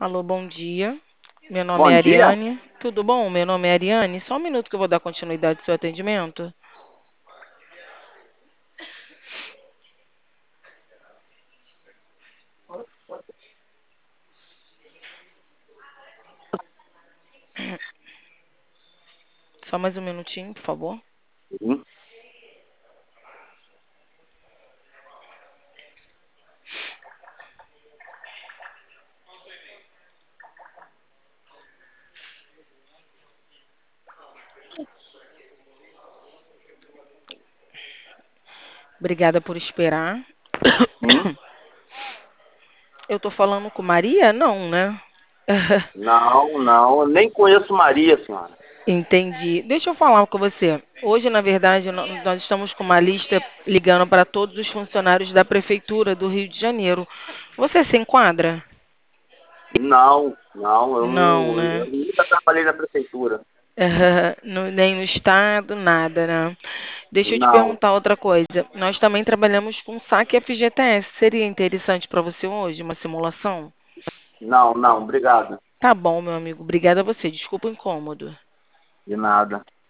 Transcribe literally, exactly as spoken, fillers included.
Alô, bom dia. Meu nome Bom é dia. Ariane. Tudo bom? Meu nome é Ariane. Só um minuto que eu vou dar continuidade ao seu atendimento. Só mais um minutinho, por favor. Sim. Obrigada por esperar. Hum? Eu tô falando com Maria? Não, né? Não, não, eu nem conheço Maria, senhora. Entendi. Deixa eu falar com você. Hoje, na verdade, nó- nós estamos com uma lista ligando para todos os funcionários da Prefeitura do Rio de Janeiro. Você se enquadra? Não, não, eu Não, não, né? eu nunca trabalhei na prefeitura. No- nem no estado, nada, né? Deixa eu te Não, perguntar outra coisa. Nós também trabalhamos com saque F G T S. Seria interessante para você hoje uma simulação? não, não, obrigado. Tá bom, meu amigo. Obrigada a você. Desculpa o incômodo. De nada.